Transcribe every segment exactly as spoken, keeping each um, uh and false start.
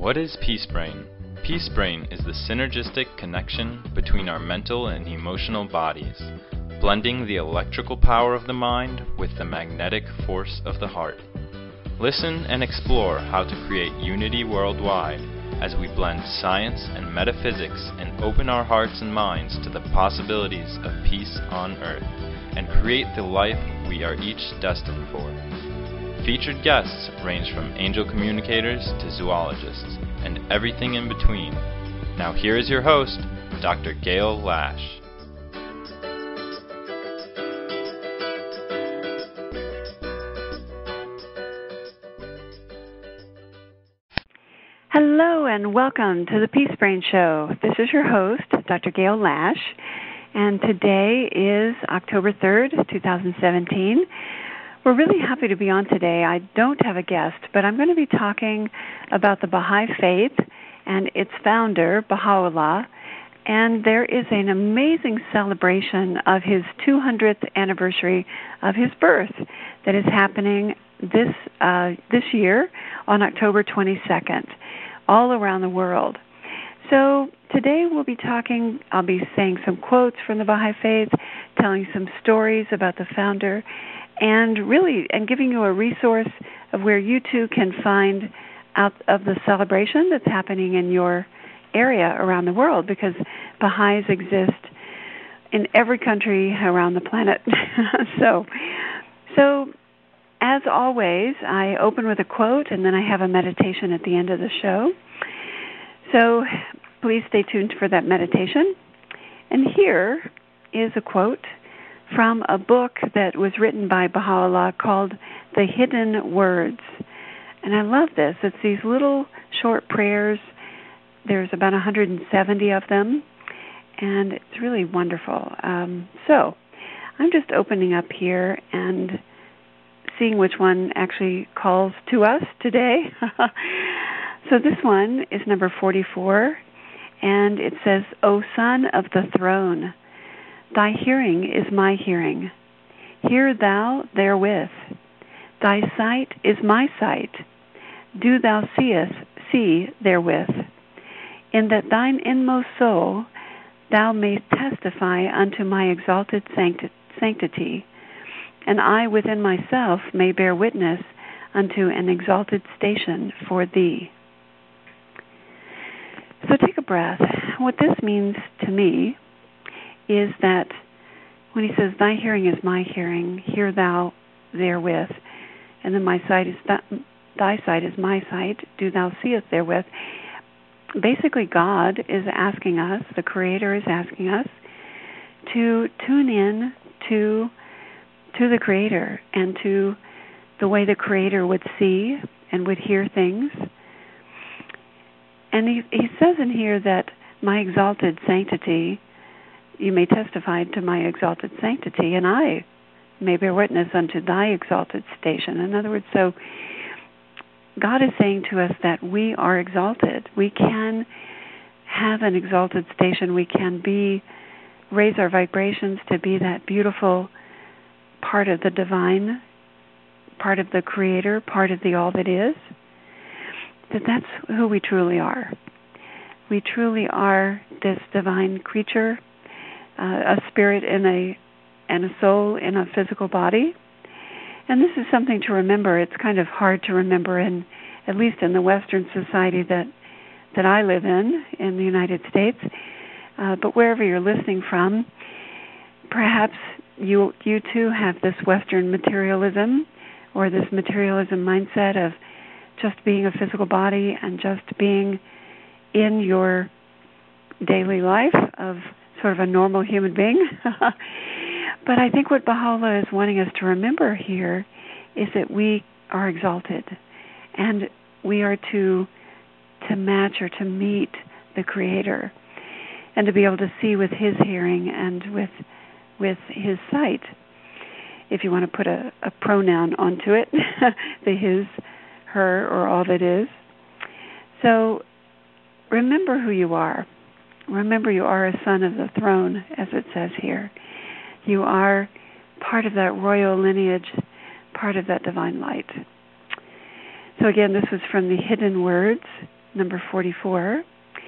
What is Peace Brain? Peace Brain is the synergistic connection between our mental and emotional bodies, blending the electrical power of the mind with the magnetic force of the heart. Listen and explore how to create unity worldwide as we blend science and metaphysics and open our hearts and minds to the possibilities of peace on Earth and create the life we are each destined for. Featured guests range from angel communicators to zoologists and everything in between. Now here is your host, Doctor Gail Lash. Hello and welcome to the Peace Brain Show. This is your host, Doctor Gail Lash, and today is October third, twenty seventeen. We're really happy to be on today. I don't have a guest, but I'm going to be talking about the Baha'i Faith and its founder, Baha'u'llah, and there is an amazing celebration of his two hundredth anniversary of his birth that is happening this uh, this year on October twenty-second, all around the world. So today we'll be talking, I'll be saying some quotes from the Baha'i Faith, telling some stories about the founder, and really, and giving you a resource of where you too can find out of the celebration that's happening in your area around the world, because Baha'is exist in every country around the planet. so, so, as always, I open with a quote, and then I have a meditation at the end of the show. So please stay tuned for that meditation. And here is a quote from a book that was written by Baha'u'llah called The Hidden Words. And I love this. It's these little short prayers. There's about one hundred seventy of them, and it's really wonderful. Um, so I'm just opening up here and seeing which one actually calls to us today. So this one is number forty-four, and it says, O Son of the Throne, thy hearing is my hearing. Hear thou therewith. Thy sight is my sight. Do thou seest, see therewith. In that thine inmost soul thou mayst testify unto my exalted sancti- sanctity, and I within myself may bear witness unto an exalted station for thee. So take a breath. What this means to me is that when he says, thy hearing is my hearing, hear thou therewith, and then my sight is th- thy sight is my sight, do thou seest therewith. Basically, God is asking us, the Creator is asking us, to tune in to to the Creator and to the way the Creator would see and would hear things. And he, he says in here that my exalted sanctity, you may testify to my exalted sanctity, and I may bear witness unto thy exalted station. In other words, so God is saying to us that we are exalted. We can have an exalted station. We can be, raise our vibrations to be that beautiful part of the divine, part of the Creator, part of the all that is. That that's who we truly are. We truly are this divine creature, uh, a spirit in a and a soul in a physical body. And this is something to remember. It's kind of hard to remember, in at least in the Western society that that I live in, in the United States. Uh, but wherever you're listening from, perhaps you you too have this Western materialism, or this materialism mindset of just being a physical body and just being in your daily life of sort of a normal human being. But I think what Baha'u'llah is wanting us to remember here is that we are exalted, and we are to to match or to meet the Creator, and to be able to see with His hearing and with with His sight, if you want to put a, a pronoun onto it, the His, her, or all that is. So remember who you are. Remember you are a son of the throne, as it says here. You are part of that royal lineage, part of that divine light. So again, this was from The Hidden Words number forty-four.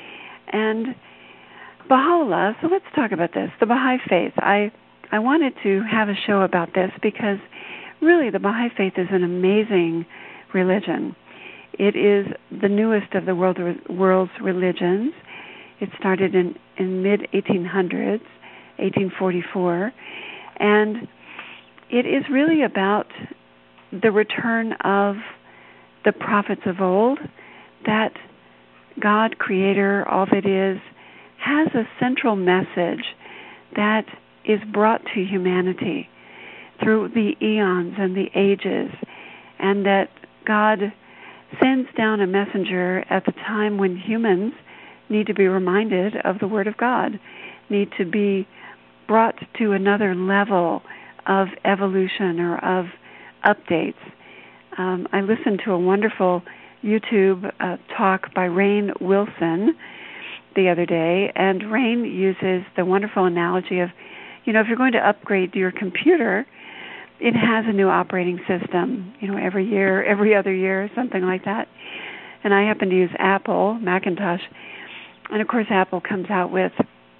And Baha'u'llah, so let's talk about this, the Baha'i Faith. I, I wanted to have a show about this because really the Baha'i Faith is an amazing religion. It is the newest of the world, world's religions. It started in, in mid eighteen hundreds, eighteen forty-four, and it is really about the return of the prophets of old, that God, Creator, all that is, has a central message that is brought to humanity through the eons and the ages, and that God sends down a messenger at the time when humans need to be reminded of the Word of God, need to be brought to another level of evolution or of updates. Um, I listened to a wonderful YouTube uh, talk by Rainn Wilson the other day, and Rainn uses the wonderful analogy of, you know, if you're going to upgrade your computer, it has a new operating system, you know, every year, every other year, something like that. And I happen to use Apple, Macintosh, and of course Apple comes out with,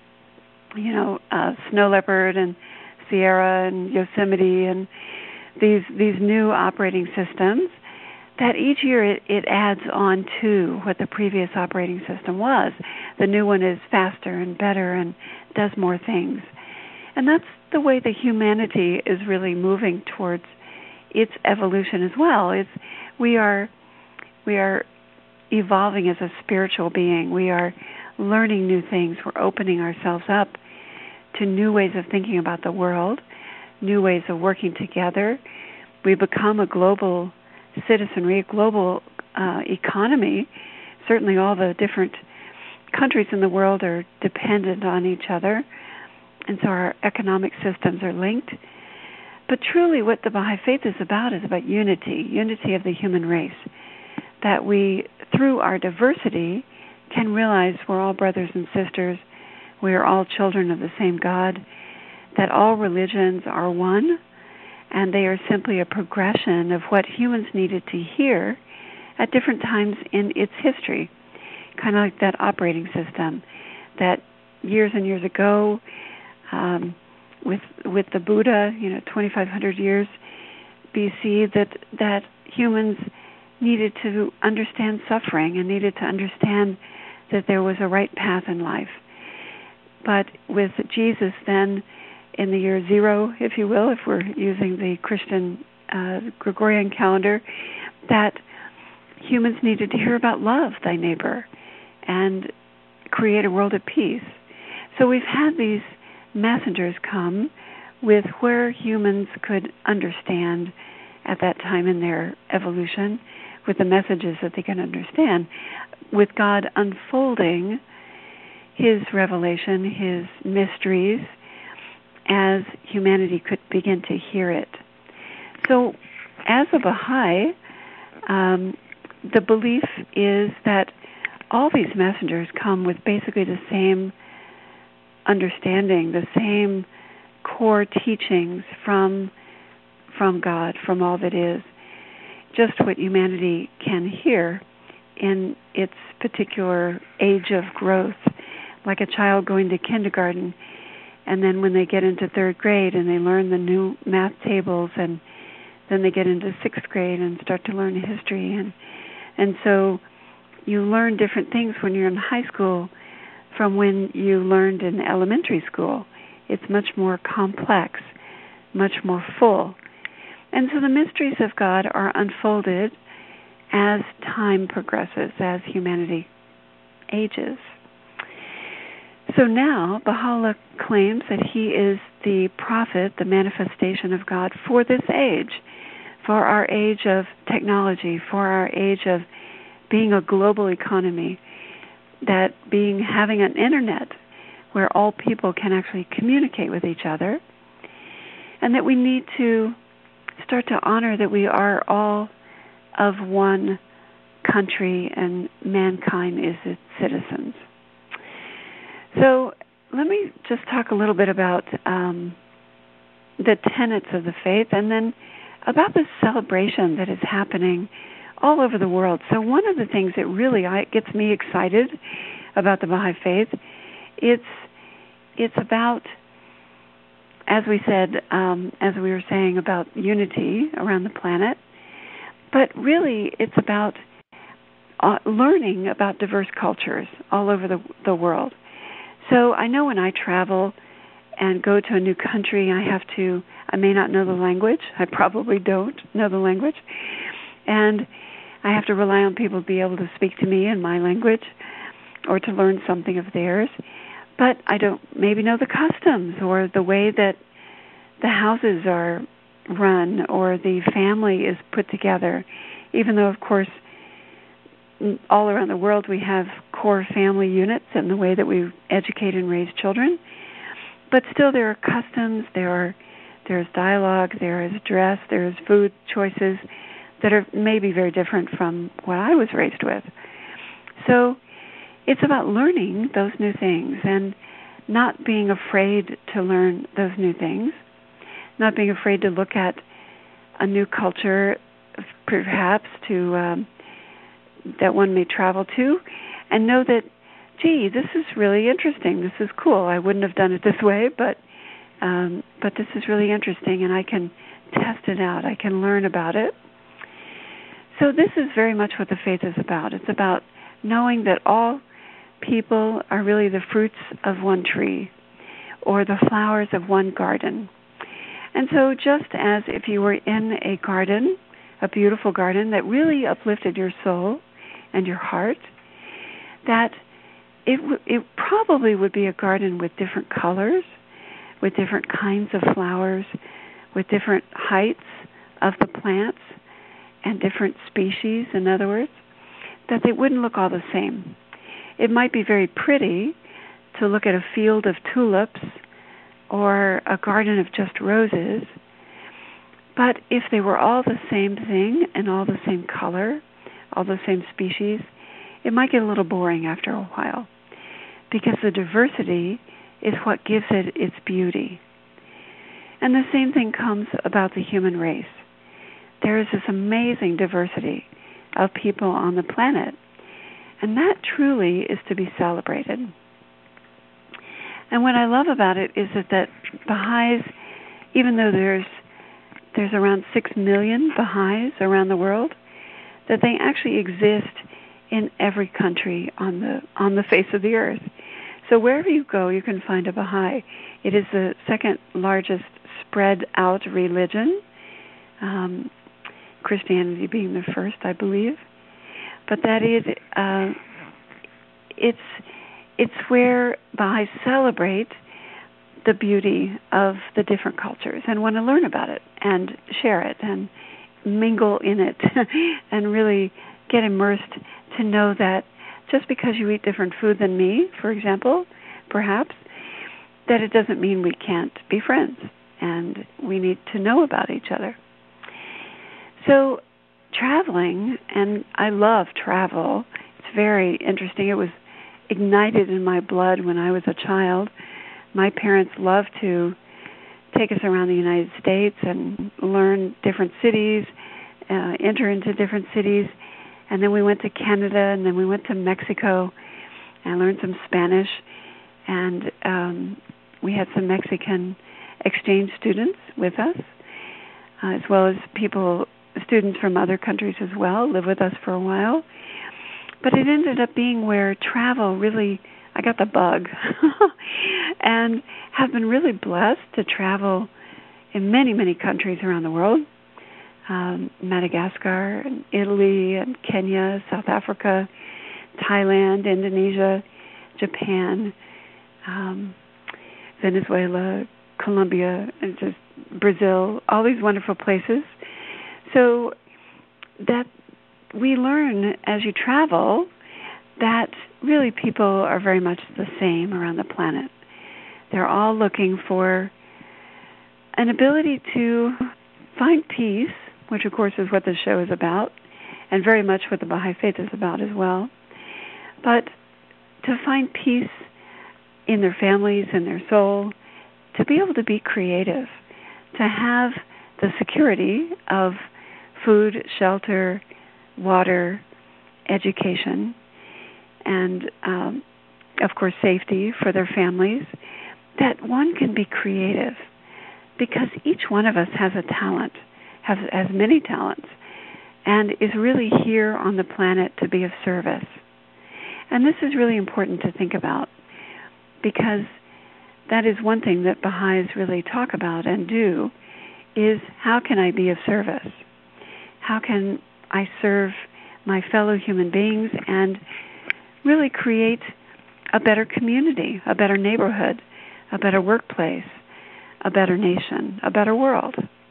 you know, uh, Snow Leopard and Sierra and Yosemite and these these new operating systems that each year it, it adds on to what the previous operating system was. The new one is faster and better and does more things. And that's the way the humanity is really moving towards its evolution as well. It's we are we are evolving as a spiritual being. We are learning new things. We're opening ourselves up to new ways of thinking about the world, new ways of working together. We become a global citizenry, a global uh, economy. Certainly all the different countries in the world are dependent on each other, and so our economic systems are linked. But truly what the Baha'i Faith is about is about unity, unity of the human race, that we, through our diversity, can realize we're all brothers and sisters, we are all children of the same God, that all religions are one, and they are simply a progression of what humans needed to hear at different times in its history, kind of like that operating system that years and years ago, um, with with the Buddha, you know, twenty-five hundred years B C, that that humans needed to understand suffering and needed to understand that there was a right path in life. But with Jesus then, in the year zero, if you will, if we're using the Christian uh, Gregorian calendar, that humans needed to hear about love thy neighbor and create a world of peace. So we've had these messengers come with where humans could understand at that time in their evolution, with the messages that they can understand, with God unfolding His revelation, His mysteries, as humanity could begin to hear it. So as a Baha'i, um, the belief is that all these messengers come with basically the same understanding, the same core teachings from from God, from all that is, just what humanity can hear in its particular age of growth, like a child going to kindergarten, and then when they get into third grade and they learn the new math tables, and then they get into sixth grade and start to learn history, and and so you learn different things when you're in high school from when you learned in elementary school. It's much more complex, much more full. And so the mysteries of God are unfolded as time progresses, as humanity ages. So now Baha'u'llah claims that he is the prophet, the manifestation of God for this age, for our age of technology, for our age of being a global economy, that being having an internet where all people can actually communicate with each other, and that we need to start to honor that we are all of one country and mankind is its citizens. So let me just talk a little bit about um, the tenets of the faith, and then about the celebration that is happening all over the world. So one of the things that really I, gets me excited about the Baha'i Faith, it's it's about, as we said, um, as we were saying, about unity around the planet, but really it's about uh, learning about diverse cultures all over the, the world. So I know when I travel and go to a new country, I have to, I may not know the language. I probably don't know the language. And I have to rely on people to be able to speak to me in my language or to learn something of theirs. But I don't maybe know the customs or the way that the houses are run or the family is put together, even though, of course, all around the world we have core family units and the way that we educate and raise children. But still there are customs, there are there's dialogue, there is dress, there is food choices that are maybe very different from what I was raised with. So it's about learning those new things and not being afraid to learn those new things, not being afraid to look at a new culture, perhaps to um, that one may travel to, and know that, gee, this is really interesting. This is cool. I wouldn't have done it this way, but um, but this is really interesting, and I can test it out. I can learn about it. So this is very much what the faith is about. It's about knowing that all people are really the fruits of one tree or the flowers of one garden. And so just as if you were in a garden, a beautiful garden that really uplifted your soul and your heart, that it, w- it probably would be a garden with different colors, with different kinds of flowers, with different heights of the plants and different species, in other words, that they wouldn't look all the same. It might be very pretty to look at a field of tulips or a garden of just roses, but if they were all the same thing and all the same color, all the same species, it might get a little boring after a while, because the diversity is what gives it its beauty. And the same thing comes about the human race. There is this amazing diversity of people on the planet, and that truly is to be celebrated. And what I love about it is that, that Baha'is, even though there's there's around six million Baha'is around the world, that they actually exist in every country on the on the face of the earth. So wherever you go, you can find a Baha'i. It is the second largest spread out religion, um, Christianity being the first, I believe. But that is, uh, it's it's where Baha'is celebrate the beauty of the different cultures and want to learn about it and share it and mingle in it and really get immersed to know that just because you eat different food than me, for example, perhaps, that it doesn't mean we can't be friends and we need to know about each other. So traveling, and I love travel. It's very interesting. It was ignited in my blood when I was a child. My parents loved to take us around the United States and learn different cities, uh, enter into different cities. And then we went to Canada, and then we went to Mexico and learned some Spanish. And um, we had some Mexican exchange students with us, uh, as well as people, students from other countries as well, live with us for a while. But it ended up being where travel really, I got the bug, and have been really blessed to travel in many, many countries around the world. Um, Madagascar, and Italy, and Kenya, South Africa, Thailand, Indonesia, Japan, um, Venezuela, Colombia, and just Brazil, all these wonderful places. So that we learn as you travel that really people are very much the same around the planet. They're all looking for an ability to find peace, which of course is what this show is about, and very much what the Baha'i Faith is about as well. But to find peace in their families, in their soul, to be able to be creative, to have the security of food, shelter, water, education, and, um, of course, safety for their families, that one can be creative because each one of us has a talent, has, has many talents, and is really here on the planet to be of service. And this is really important to think about because that is one thing that Baha'is really talk about and do is how can I be of service? How can I serve my fellow human beings and really create a better community, a better neighborhood, a better workplace, a better nation, a better world?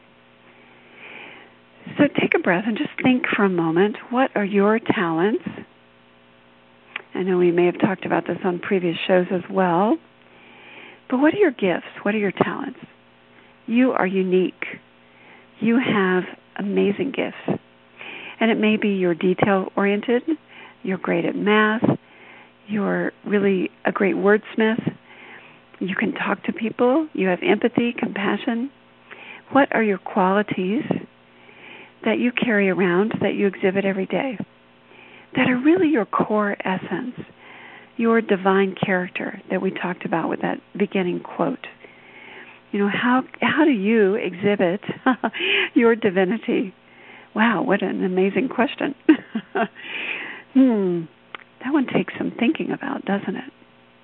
So take a breath and just think for a moment, what are your talents? I know we may have talked about this on previous shows as well, but what are your gifts? What are your talents? You are unique. You have amazing gifts. And it may be you're detail-oriented, you're great at math, you're really a great wordsmith, you can talk to people, you have empathy, compassion. What are your qualities that you carry around, that you exhibit every day, that are really your core essence, your divine character that we talked about with that beginning quote? You know, how how do you exhibit your divinity? Wow, what an amazing question. hmm, that one takes some thinking about, doesn't it?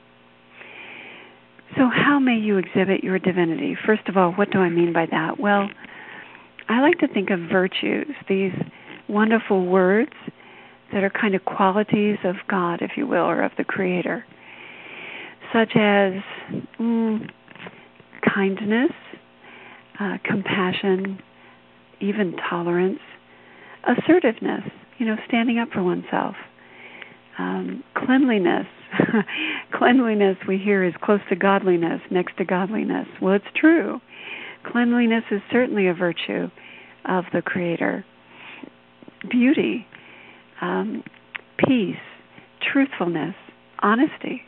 So how may you exhibit your divinity? First of all, what do I mean by that? Well, I like to think of virtues, these wonderful words that are kind of qualities of God, if you will, or of the Creator, such as mm, kindness, uh, compassion, even tolerance, assertiveness, you know, standing up for oneself, um, cleanliness. Cleanliness, we hear, is close to godliness, next to godliness. Well, it's true. Cleanliness is certainly a virtue of the Creator. Beauty, um, peace, truthfulness, honesty,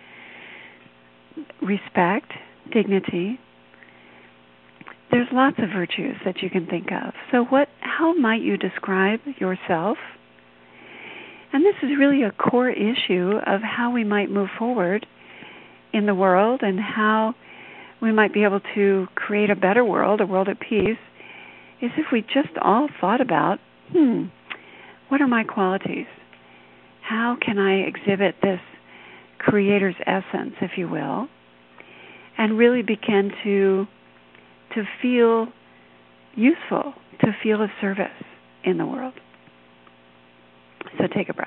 respect, dignity. There's lots of virtues that you can think of. So what? How might you describe yourself? And this is really a core issue of how we might move forward in the world and how we might be able to create a better world, a world at peace, is if we just all thought about, hmm, what are my qualities? How can I exhibit this Creator's essence, if you will, and really begin to to feel useful, to feel of service in the world? So take a breath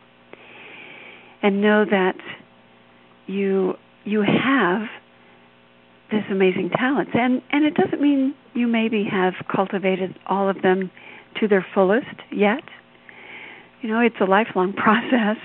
and know that you you have this amazing talent. And, and it doesn't mean you maybe have cultivated all of them to their fullest yet. You know, it's a lifelong process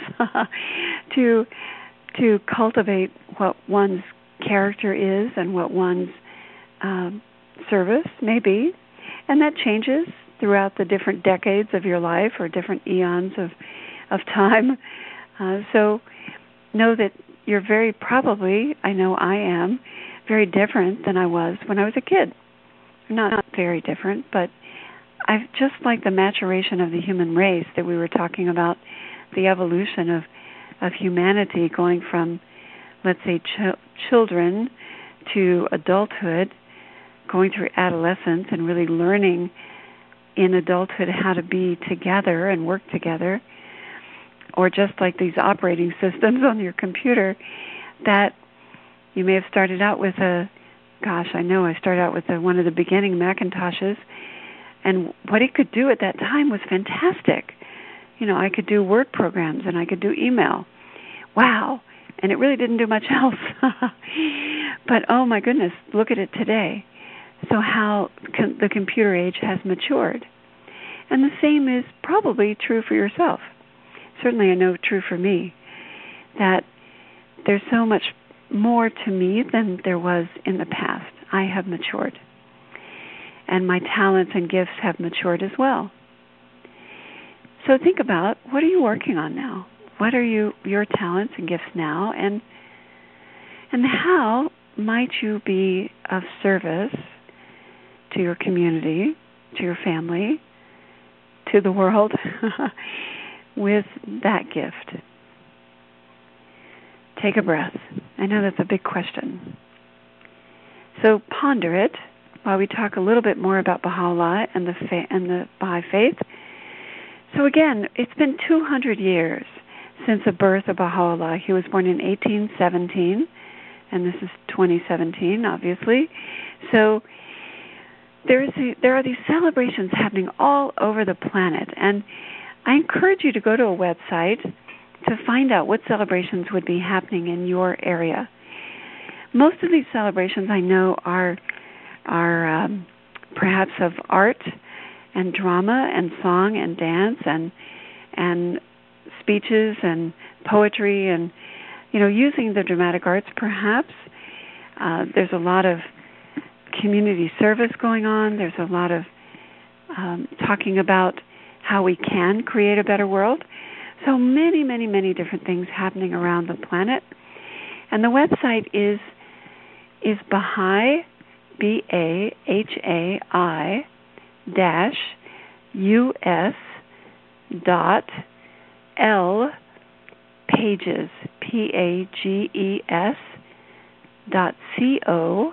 to to cultivate what one's character is and what one's um, service may be. And that changes throughout the different decades of your life or different eons of of time. Uh, so know that you're very probably, I know I am, very different than I was when I was a kid. Not, not very different, but I've just like the maturation of the human race that we were talking about, the evolution of, of humanity going from, let's say, ch- children to adulthood, going through adolescence and really learning in adulthood how to be together and work together, or just like these operating systems on your computer, that you may have started out with a, gosh, I know I started out with a, one of the beginning Macintoshes, and what it could do at that time was fantastic. You know, I could do Word programs and I could do email. Wow. And it really didn't do much else. But, oh my goodness, look at it today. So how com- the computer age has matured. And the same is probably true for yourself. Certainly I know true for me, that there's so much more to me than there was in the past. I have matured. And my talents and gifts have matured as well. So think about, what are you working on now? What are you your talents and gifts now? And and how might you be of service to your community, to your family, to the world with that gift? Take a breath. I know that's a big question. So ponder it while we talk a little bit more about Baha'u'llah and the fa- and the Baha'i faith. So again, it's been two hundred years since the birth of Baha'u'llah. He was born in eighteen seventeen, and this is twenty seventeen, obviously. So there is a, there are these celebrations happening all over the planet, and I encourage you to go to a website to find out what celebrations would be happening in your area. Most of these celebrations I know are are um, perhaps of art and drama and song and dance and and speeches and poetry and, you know, using the dramatic arts perhaps. Uh, there's a lot of community service going on. There's a lot of um, talking about how we can create a better world. So many, many, many different things happening around the planet. And the website is is Baha'i, B A H A I, dash, U S dot L pages, P A G E S dot C O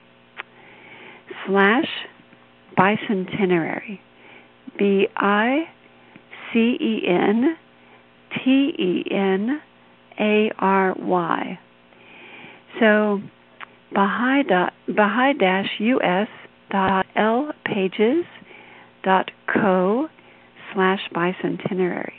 slash bicentenary, B I C E N T E N A R Y. So Baha'i dot Baha'i dash U S dot L pages dot co slash bicentenary.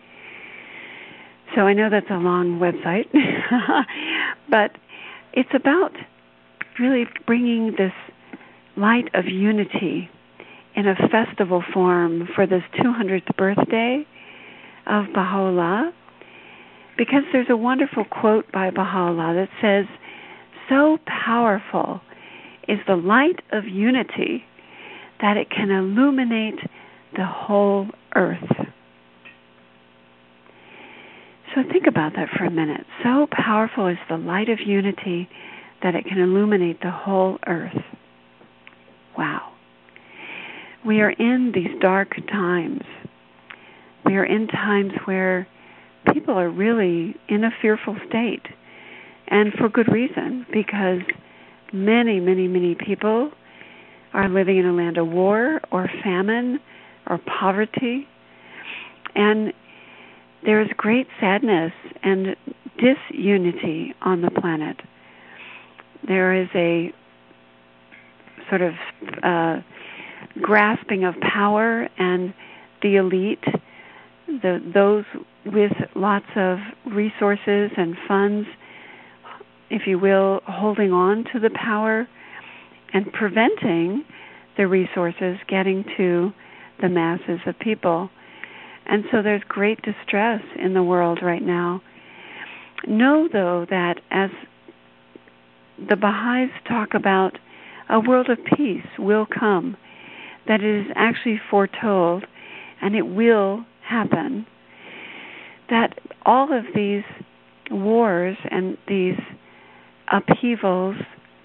So I know that's a long website, but it's about really bringing this light of unity in a festival form for this two hundredth birthday of Baha'u'llah, because there's a wonderful quote by Baha'u'llah that says, "So powerful is the light of unity that it can illuminate the whole earth." So think about that for a minute. So powerful is the light of unity that it can illuminate the whole earth. Wow. We are in these dark times. We are in times where people are really in a fearful state, and for good reason, because many, many, many people are living in a land of war or famine or poverty, and there is great sadness and disunity on the planet. There is a sort of uh, grasping of power, and the elite, the those with lots of resources and funds, if you will, holding on to the power and preventing the resources getting to the masses of people. And so there's great distress in the world right now. Know, though, that as the Baha'is talk about, a world of peace will come, that it is actually foretold, and it will happen, that all of these wars and these upheavals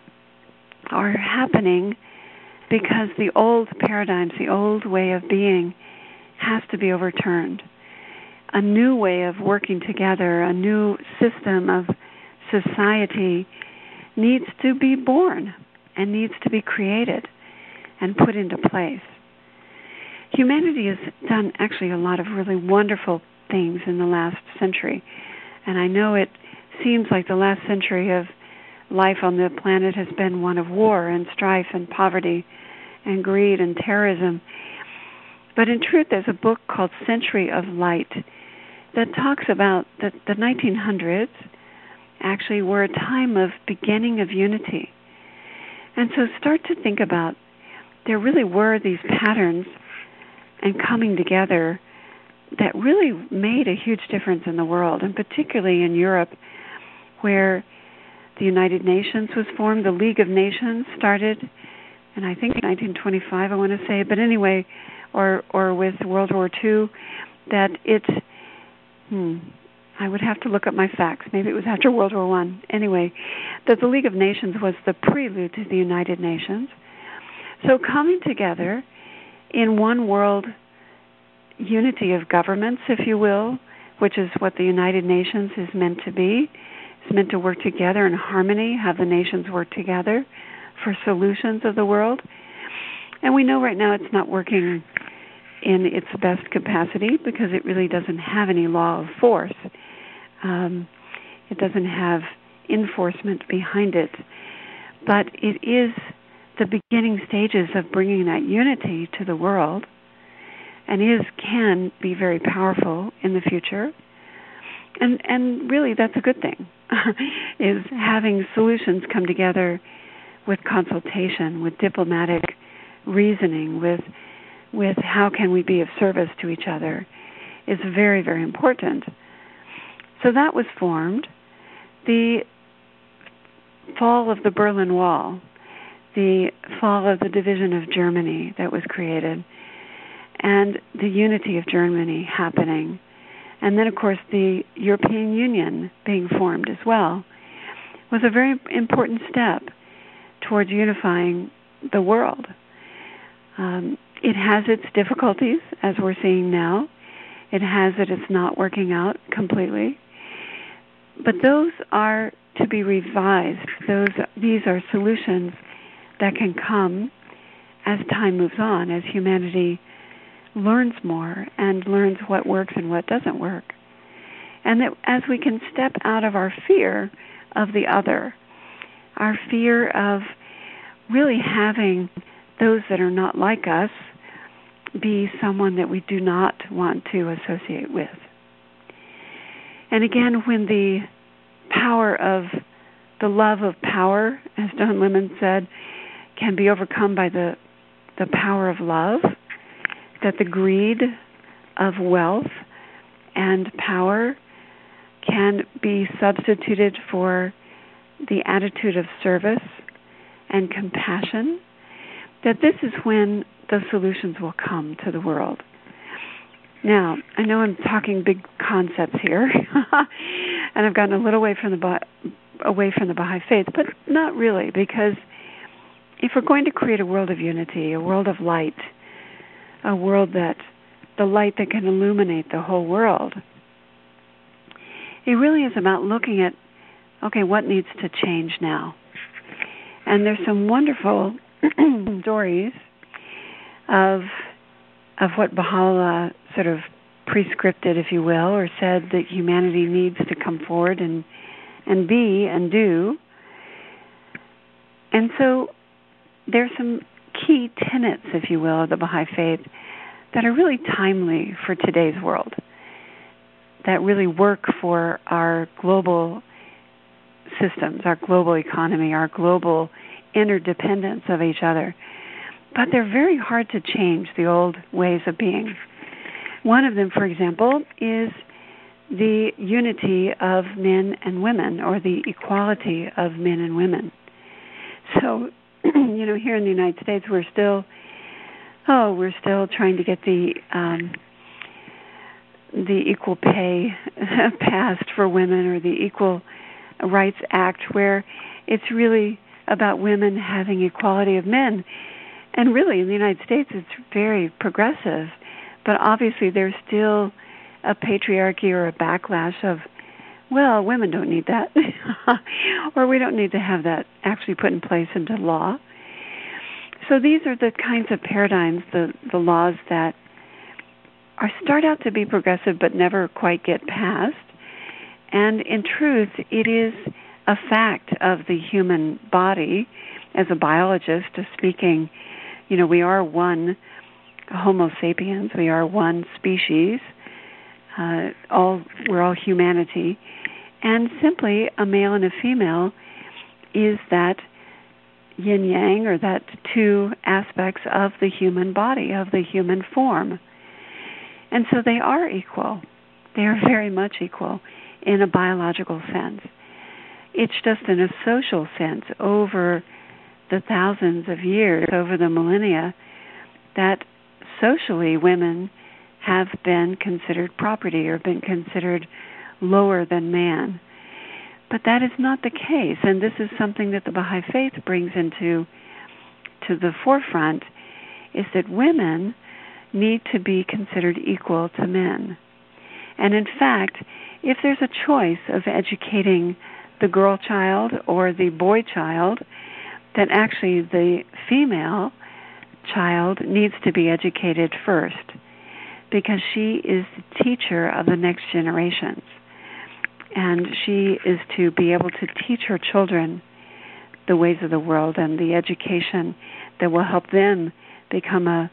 are happening because the old paradigms, the old way of being, has to be overturned. A new way of working together, a new system of society needs to be born and needs to be created and put into place. Humanity has done actually a lot of really wonderful things in the last century, and I know it seems like the last century of life on the planet has been one of war and strife and poverty and greed and terrorism. But in truth, there's a book called Century of Light that talks about that the nineteen hundreds actually were a time of beginning of unity. And so start to think about, there really were these patterns and coming together that really made a huge difference in the world, and particularly in Europe, where the United Nations was formed, the League of Nations started, and I think nineteen twenty-five, I want to say, but anyway, or or with World War Two, that it, hmm, I would have to look up my facts. Maybe it was after World War One. Anyway, that the League of Nations was the prelude to the United Nations. So coming together in one world unity of governments, if you will, which is what the United Nations is meant to be. It's meant to work together in harmony, have the nations work together for solutions of the world. And we know right now it's not working in its best capacity because it really doesn't have any law of force. Um, it doesn't have enforcement behind it. But it is the beginning stages of bringing that unity to the world, and is can be very powerful in the future. And and really that's a good thing, is having solutions come together with consultation, with diplomatic reasoning, with with how can we be of service to each other, is very, very important. So that was formed. The fall of the Berlin Wall, the fall of the division of Germany that was created, and the unity of Germany happening, and then, of course, the European Union being formed as well, was a very important step towards unifying the world. Um, it has its difficulties, as we're seeing now. It has it, it's not working out completely. But those are to be revised. Those, these are solutions that can come as time moves on, as humanity learns more and learns what works and what doesn't work. And that as we can step out of our fear of the other, our fear of really having those that are not like us be someone that we do not want to associate with. And again, when the power of the love of power, as Don Lemon said, can be overcome by the the power of love, that the greed of wealth and power can be substituted for the attitude of service and compassion, that this is when the solutions will come to the world. Now, I know I'm talking big concepts here, and I've gotten a little away from the away from the Baha'i faith, but not really, because if we're going to create a world of unity, a world of light, a world that, the light that can illuminate the whole world, it really is about looking at, okay, what needs to change now? And there's some wonderful stories of of what Baha'u'llah sort of prescripted, if you will, or said that humanity needs to come forward and and be and do. And so there's some key tenets, if you will, of the Baha'i faith that are really timely for today's world, that really work for our global systems, our global economy, our global interdependence of each other. But they're very hard to change, the old ways of being. One of them, for example, is the unity of men and women, or the equality of men and women. So, you know, here in the United States, we're still, oh, we're still trying to get the um, the Equal Pay passed for women, or the Equal Rights Act, where it's really about women having equality of men. And really, in the United States, it's very progressive. But obviously, there's still a patriarchy or a backlash of, well, women don't need that. Or we don't need to have that actually put in place into law. So these are the kinds of paradigms, the, the laws that are start out to be progressive but never quite get passed. And in truth, it is a fact of the human body. As a biologist, speaking, you know, we are one Homo sapiens. We are one species. Uh, all we're all humanity, and simply a male and a female is that yin yang, or that two aspects of the human body, of the human form. And so they are equal. They are very much equal in a biological sense. It's just in a social sense, over the thousands of years, over the millennia, that socially women have been considered property, or been considered lower than man. But that is not the case, and this is something that the Baha'i faith brings into to the forefront, is that women need to be considered equal to men. And in fact, if there's a choice of educating the girl child or the boy child, that actually the female child needs to be educated first, because she is the teacher of the next generations. And she is to be able to teach her children the ways of the world and the education that will help them become a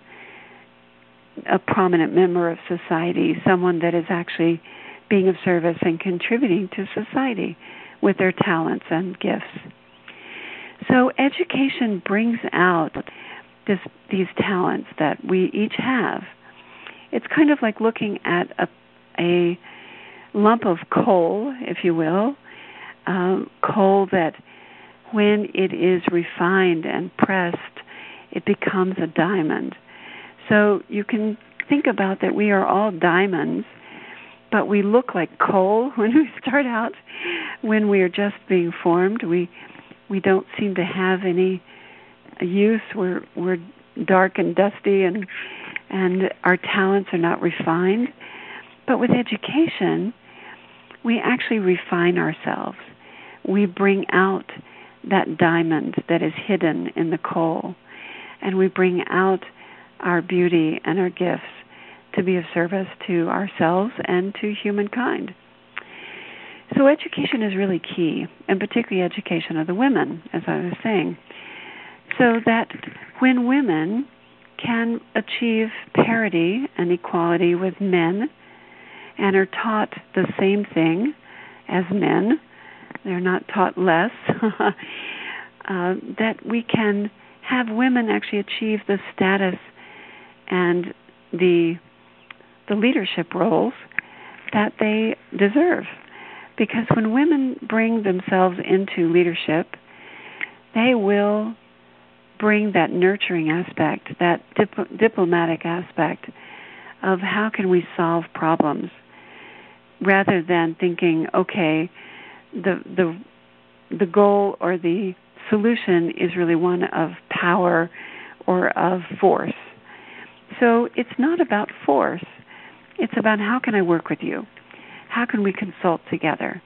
a prominent member of society, someone that is actually being of service and contributing to society with their talents and gifts. So education brings out this, these talents that we each have. It's kind of like looking at a, a lump of coal, if you will, um, coal that when it is refined and pressed, it becomes a diamond. So you can think about that we are all diamonds, but we look like coal when we start out. When we are just being formed, we we don't seem to have any use. We're we're dark and dusty, and and our talents are not refined. But with education, we actually refine ourselves. We bring out that diamond that is hidden in the coal, and we bring out our beauty and our gifts to be of service to ourselves and to humankind. So education is really key, and particularly education of the women, as I was saying, so that when women can achieve parity and equality with men and are taught the same thing as men, they're not taught less, uh, that we can have women actually achieve the status and the the leadership roles that they deserve. Because when women bring themselves into leadership, they will bring that nurturing aspect, that dip- diplomatic aspect of how can we solve problems, rather than thinking, okay, the the the goal or the solution is really one of power or of force. So it's not about force. It's about how can I work with you? How can we consult together?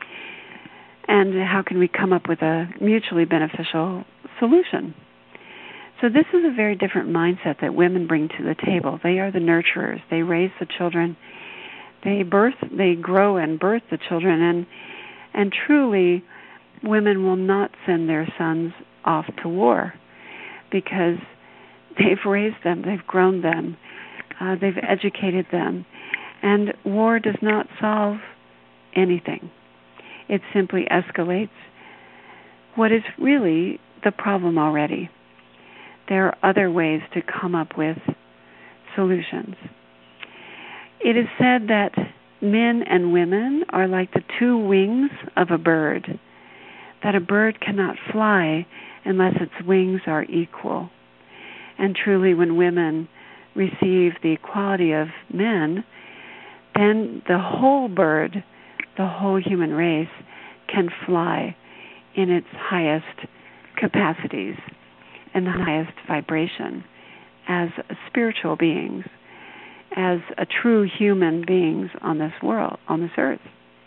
And how can we come up with a mutually beneficial solution? So this is a very different mindset that women bring to the table. They are the nurturers. They raise the children. They birth, they grow and birth the children. And, and truly, women will not send their sons off to war, because they've raised them, they've grown them, uh, they've educated them. And war does not solve anything. It simply escalates what is really the problem already. There are other ways to come up with solutions. It is said that men and women are like the two wings of a bird, that a bird cannot fly unless its wings are equal. And truly, when women receive the equality of men, then the whole bird, the whole human race, can fly in its highest capacities and the highest vibration as spiritual beings, as a true human beings on this world, on this earth.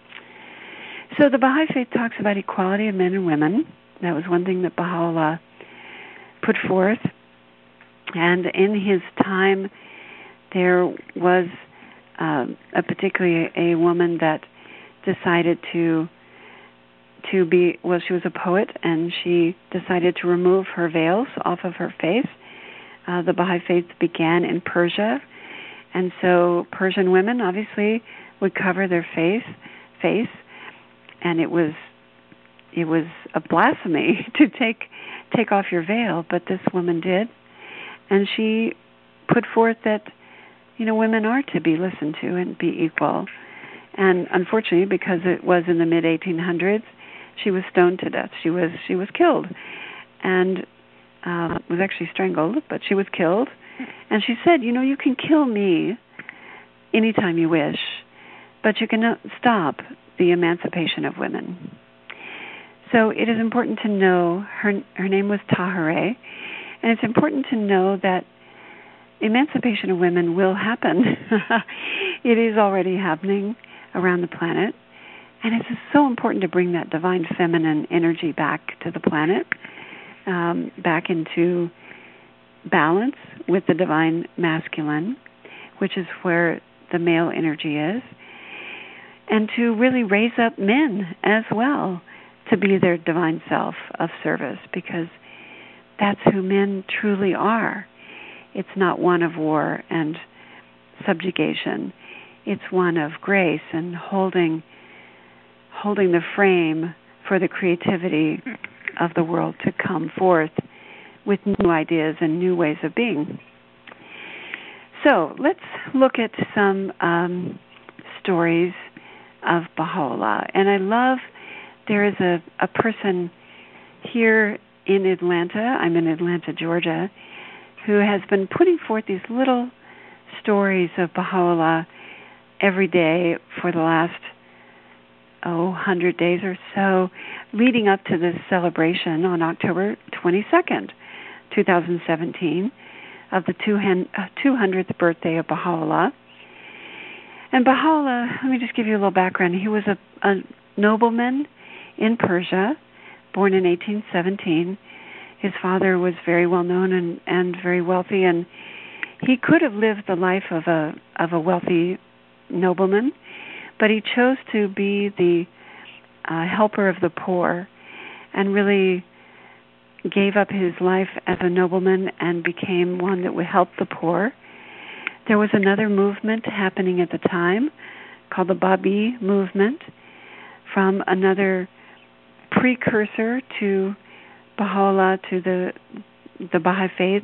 So the Baha'i Faith talks about equality of men and women. That was one thing that Baha'u'llah put forth. And in his time, there was uh, a particularly a woman that decided to to be, well, she was a poet, and she decided to remove her veils off of her face. Uh, the Baha'i Faith began in Persia, and so Persian women obviously would cover their face, face, and it was it was a blasphemy to take take off your veil, but this woman did. And she put forth that, you know, women are to be listened to and be equal. And unfortunately, because it was in the mid eighteen hundreds, she was stoned to death. She was she was killed, and uh, was actually strangled, but she was killed. And she said, you know, you can kill me anytime you wish, but you cannot stop the emancipation of women. So it is important to know, her her name was Tahereh, and it's important to know that emancipation of women will happen. It is already happening around the planet. And it's so important to bring that divine feminine energy back to the planet, um, back into balance with the divine masculine, which is where the male energy is, and to really raise up men as well to be their divine self of service, because that's who men truly are. It's not one of war and subjugation. It's one of grace and holding holding the frame for the creativity of the world to come forth with new ideas and new ways of being. So let's look at some um, stories of Baha'u'llah. And I love, there is a, a person here in Atlanta, I'm in Atlanta, Georgia, who has been putting forth these little stories of Baha'u'llah every day for the last, oh, one hundred days or so, leading up to this celebration on October twenty-second, twenty seventeen, of the two hundredth birthday of Baha'u'llah. And Baha'u'llah, let me just give you a little background. He was a, a nobleman in Persia, born in eighteen seventeen. His father was very well known and, and very wealthy, and he could have lived the life of a of a wealthy nobleman, but he chose to be the uh, helper of the poor and really gave up his life as a nobleman and became one that would help the poor. There was another movement happening at the time called the Babi movement from another precursor to Baha'u'llah, to the the Baha'i faith.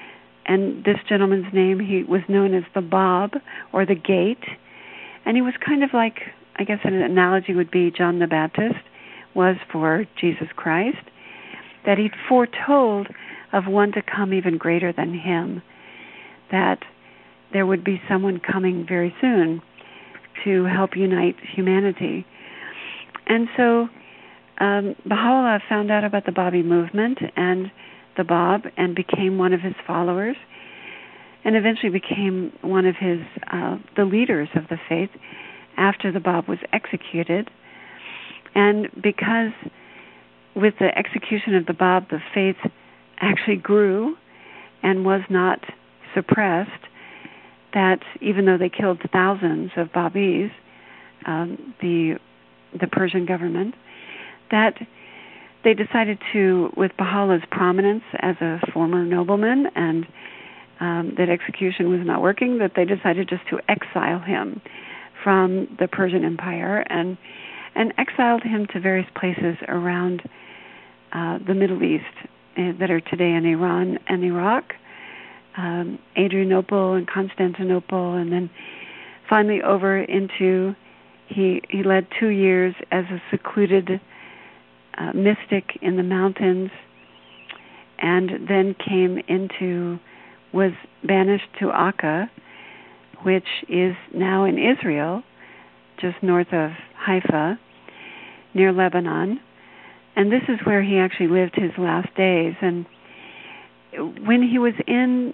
And this gentleman's name, he was known as the Bab, or the Gate. And he was kind of like, I guess an analogy would be John the Baptist was for Jesus Christ, that he foretold of one to come even greater than him, that there would be someone coming very soon to help unite humanity. And so um, Baha'u'llah found out about the Babi movement and the Bab and became one of his followers, and eventually became one of his uh, the leaders of the faith after the Bab was executed. And because with the execution of the Bab, the faith actually grew and was not suppressed, that even though they killed thousands of Babis, um, the the Persian government, that they decided to, with Baha'u'llah's prominence as a former nobleman and um, that execution was not working, that they decided just to exile him from the Persian Empire and and exiled him to various places around uh, the Middle East uh, that are today in Iran and Iraq, um, Adrianople and Constantinople, and then finally over into, he, he led two years as a secluded uh, mystic in the mountains, and then came into, was banished to Akka, which is now in Israel, just north of Haifa, near Lebanon. And this is where he actually lived his last days. And when he was in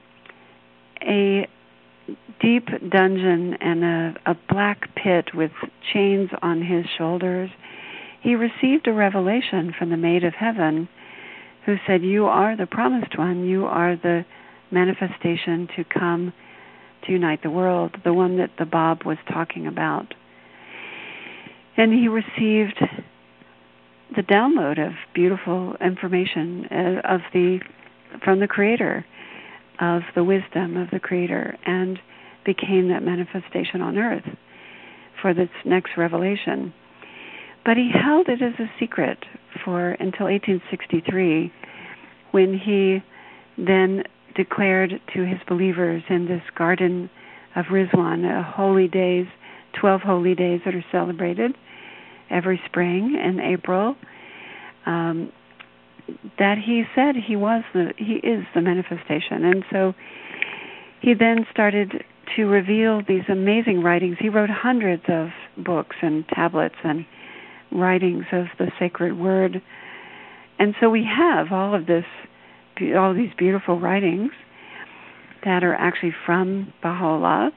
a deep dungeon and a, a black pit with chains on his shoulders, he received a revelation from the Maid of Heaven, who said, "You are the promised one. You are the manifestation to come to unite the world, the one that the Bab was talking about." And he received the download of beautiful information uh, of the from the Creator, of the wisdom of the Creator, and became that manifestation on earth for this next revelation. But he held it as a secret for until eighteen sixty-three, when he then declared to his believers in this garden of Rizwan, a holy days, twelve holy days that are celebrated every spring in April, um, that he said he was the, he is the manifestation. And so he then started to reveal these amazing writings. He wrote hundreds of books and tablets and writings of the sacred word. And so we have all of this, all these beautiful writings. that are actually from Baha'u'llah.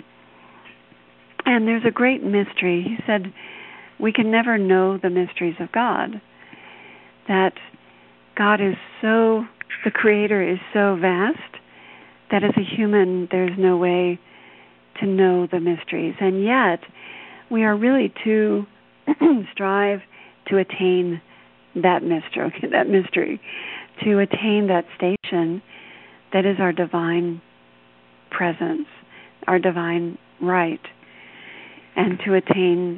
And there's a great mystery. He said, we can never know the mysteries of God. That God is so, the Creator is so vast that as a human, there's no way to know the mysteries. And yet, we are really to strive to attain that mystery, that mystery, to attain that station that is our divine presence, our divine right, and to attain,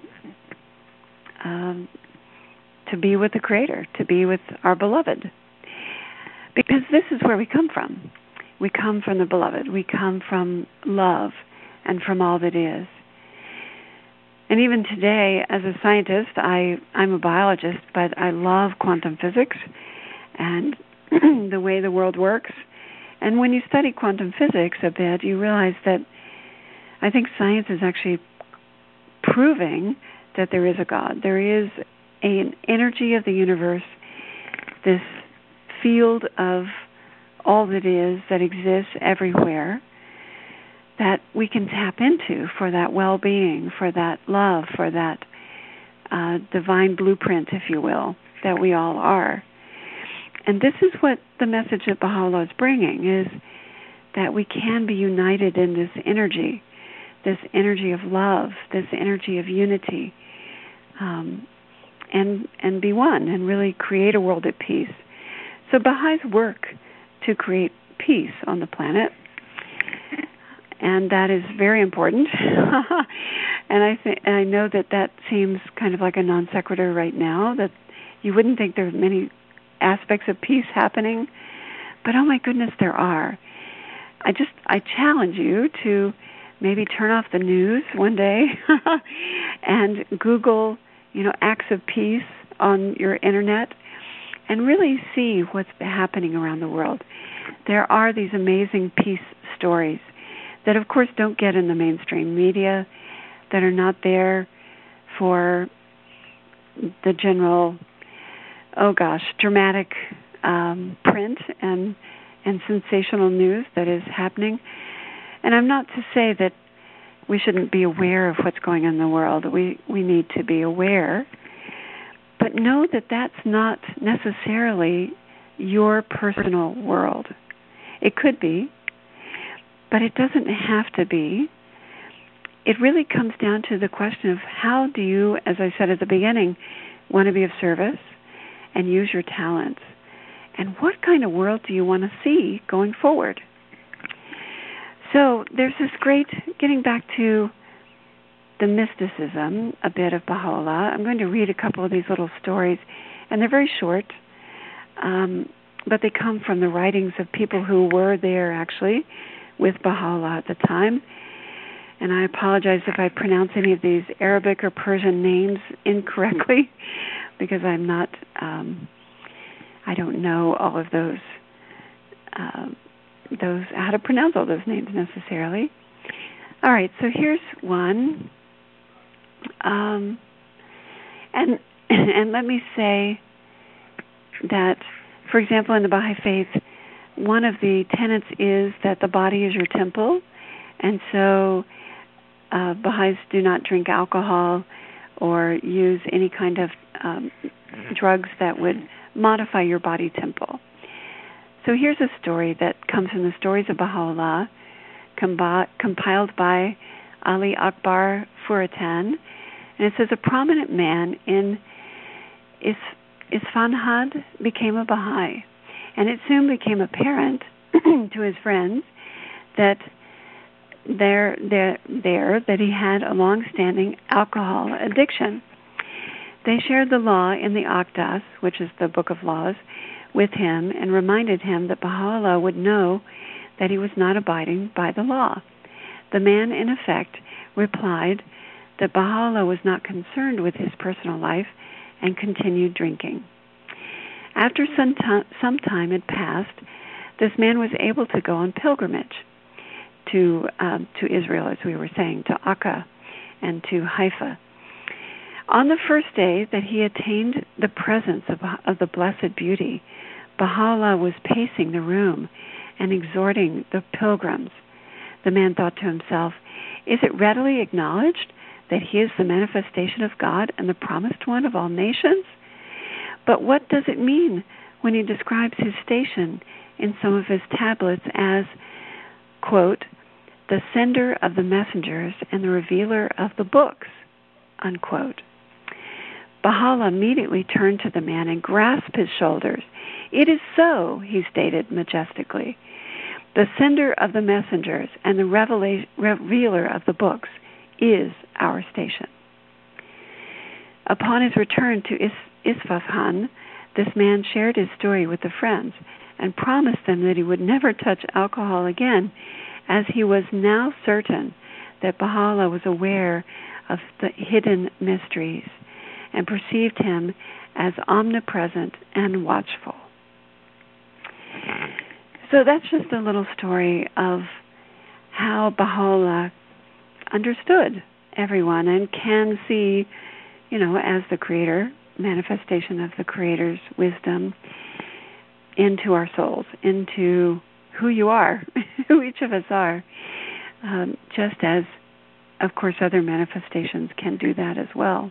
um, to be with the Creator, to be with our beloved. Because this is where we come from. We come from the beloved. We come from love and from all that is. And even today, as a scientist, I, I'm a biologist, but I love quantum physics and the way the world works. And when you study quantum physics a bit, you realize that I think science is actually proving that there is a God. There is an energy of the universe, this field of all that is, that exists everywhere, that we can tap into for that well-being, for that love, for that uh, divine blueprint, if you will, that we all are. And this is what the message that Baha'u'llah is bringing, is that we can be united in this energy, this energy of love, this energy of unity, um, and and be one, and really create a world at peace. So Baha'is work to create peace on the planet, and that is very important. And I think I know that that seems kind of like a non sequitur right now, that you wouldn't think there's many aspects of peace happening, but oh my goodness, there are. I just I challenge you to maybe turn off the news one day and Google, you know, acts of peace on your internet, and really see what's happening around the world. There are these amazing peace stories that, of course, don't get in the mainstream media, that are not there for the general, oh gosh, dramatic um, print and and sensational news that is happening. And I'm not to say that we shouldn't be aware of what's going on in the world. We we need to be aware, but know that that's not necessarily your personal world. It could be, but it doesn't have to be. It really comes down to the question of how do you, as I said at the beginning, want to be of service and use your talents? And what kind of world do you want to see going forward? So there's this great, getting back to the mysticism a bit of Baha'u'llah, I'm going to read a couple of these little stories, and they're very short, um, but they come from the writings of people who were there actually with Baha'u'llah at the time. And I apologize if I pronounce any of these Arabic or Persian names incorrectly, because I'm not, um, I don't know all of those, uh, those, how to pronounce all those names necessarily. All right, so here's one. Um, and and let me say that, for example, in the Baha'i faith, one of the tenets is that the body is your temple, and so uh, Baha'is do not drink alcohol or use any kind of um, drugs that would modify your body temple. So here's a story that comes from the Stories of Baha'u'llah, combi- compiled by Ali Akbar Furatan, and it says a prominent man in Is- Isfahan became a Baha'i, and it soon became apparent to his friends that there, there, there that he had a long-standing alcohol addiction. They shared the law in the Aqdas, which is the Book of Laws, with him and reminded him that Baha'u'llah would know that he was not abiding by the law. The man, in effect, replied that Baha'u'llah was not concerned with his personal life and continued drinking. After some, t- some time had passed, this man was able to go on pilgrimage to um, to Israel, as we were saying, to Akka and to Haifa. On the first day that he attained the presence of, of the Blessed Beauty, Baha'u'llah was pacing the room and exhorting the pilgrims The man thought to himself, is it readily acknowledged that he is the manifestation of God and the promised one of all nations? But what does it mean when he describes his station in some of his tablets as, quote, the sender of the messengers and the revealer of the books, unquote? Baha'u'llah immediately turned to the man and grasped his shoulders. It is so, he stated majestically. The sender of the messengers and the revela- revealer of the books is our station. Upon his return to Is- Isfahan, this man shared his story with the friends and promised them that he would never touch alcohol again, as he was now certain that Baha'u'llah was aware of the hidden mysteries and perceived him as omnipresent and watchful. So that's just a little story of how Baha'u'llah understood everyone and can see, you know, as the Creator, manifestation of the Creator's wisdom into our souls, into who you are, who each of us are, um, just as, of course, other manifestations can do that as well.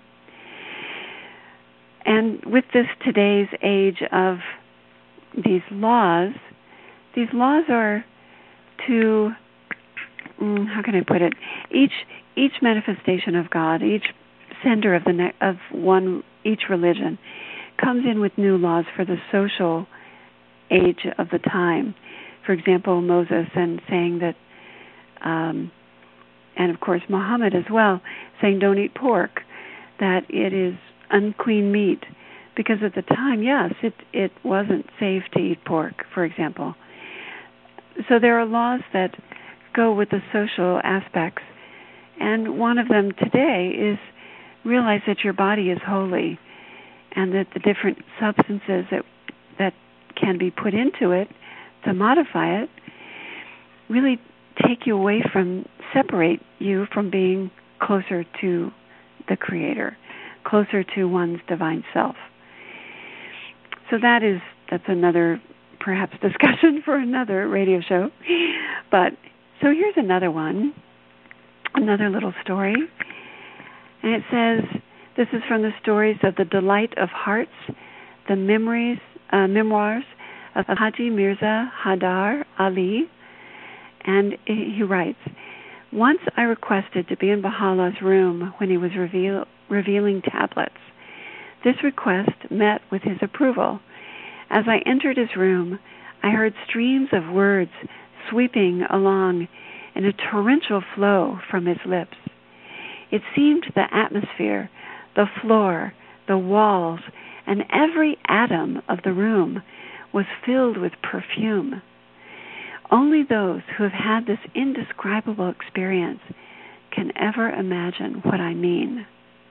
And with this today's age of these laws, these laws are to, mm, how can I put it, each each manifestation of God, each sender of the ne- of one, each religion, comes in with new laws for the social age of the time. For example, Moses and saying that, um, and of course Muhammad as well, saying don't eat pork, that it is unclean meat, because at the time, yes, it it wasn't safe to eat pork, for example. So there are laws that go with the social aspects, and one of them today is realize that your body is holy, and that the different substances that that can be put into it to modify it really take you away from, separate you from being closer to the Creator, closer to one's divine self. So that is, that's another perhaps discussion for another radio show. But so here's another one, another little story. And it says, this is from the stories of the Delight of Hearts, the memories, uh, memoirs of Haji Mirza Hadar Ali. And he writes, once I requested to be in Baha'u'llah's room when he was reveal, revealing tablets. This request met with his approval. As I entered his room, I heard streams of words sweeping along in a torrential flow from his lips. It seemed the atmosphere, the floor, the walls, and every atom of the room was filled with perfume. Only those who have had this indescribable experience can ever imagine what I mean.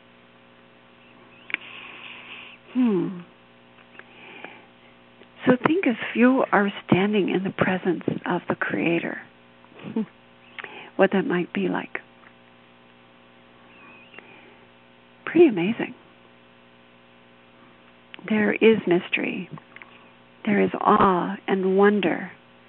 Hmm. So think if you are standing in the presence of the Creator, what that might be like. Pretty amazing. There is mystery. There is awe and wonder.